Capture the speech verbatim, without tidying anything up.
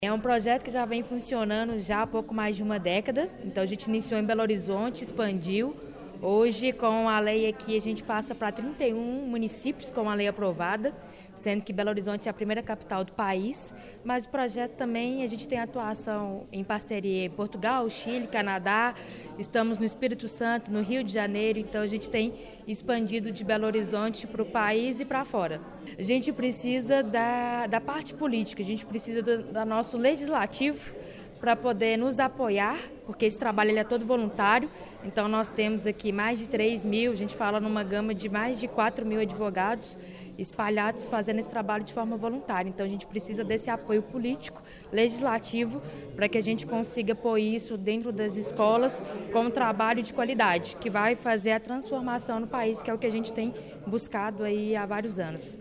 É um projeto que já vem funcionando já há pouco mais de uma década, então a gente iniciou em Belo Horizonte, expandiu. Hoje, com a lei aqui, a gente passa para trinta e um municípios com a lei aprovada, sendo que Belo Horizonte é a primeira capital do país, mas o projeto também, a gente tem atuação em parceria em Portugal, Chile, Canadá, estamos no Espírito Santo, no Rio de Janeiro, então a gente tem expandido de Belo Horizonte para o país e para fora. A gente precisa da, da parte política, a gente precisa do, do nosso legislativo para poder nos apoiar, porque esse trabalho ele é todo voluntário. Então nós temos aqui mais de três mil, a gente fala numa gama de mais de quatro mil advogados espalhados fazendo esse trabalho de forma voluntária. Então a gente precisa desse apoio político, legislativo, para que a gente consiga pôr isso dentro das escolas com um trabalho de qualidade, que vai fazer a transformação no país, que é o que a gente tem buscado aí há vários anos.